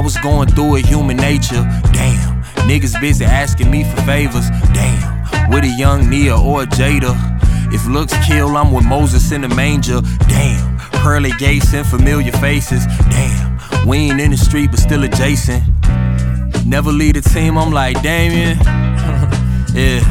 was going through it, human nature. Damn, niggas busy asking me for favors. Damn, with a young Nia or a Jada. If looks kill, I'm with Moses in the manger. Damn, pearly gates and familiar faces. Damn, we ain't in the street but still adjacent. Never lead a team, I'm like Damien. Yeah.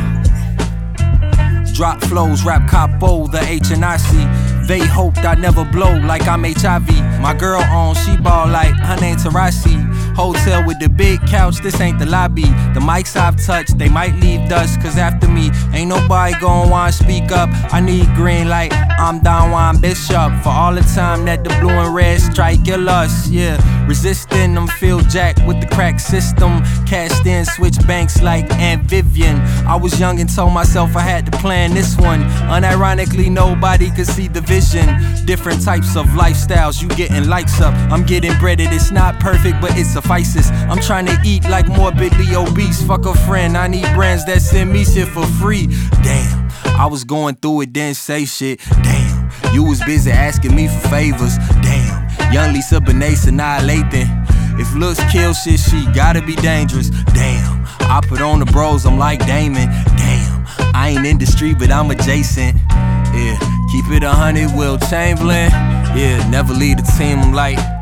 Drop flows, rap capo, the HNIC. They hoped I'd never blow like I'm HIV. My girl on, she ball like her name Tarasi. Hotel with the big couch, this ain't the lobby. The mics I've touched, they might leave dust. Cause after me, ain't nobody gon' wanna speak up. I need green light, I'm Don Juan Bishop. For all the time that the blue and red strike your lust, yeah. Resisting them, Phil Jack with the crack system. Cashed in, switch banks like Aunt Vivian. I was young and told myself I had to plan this one. Unironically, nobody could see the vision. Different types of lifestyles, you getting likes up. I'm getting breaded, it's not perfect, but it suffices. I'm trying to eat like morbidly obese. Fuck a friend, I need brands that send me shit for free. Damn, I was going through it, didn't say shit. Damn, you was busy asking me for favors. Damn, young Lisa Bonet annihilating. If looks kill shit, she gotta be dangerous. Damn, I put on the bros, I'm like Damon. Damn, I ain't in the street, but I'm adjacent. Yeah, keep it 100, Will Chamberlain. Yeah, never lead a team, I'm like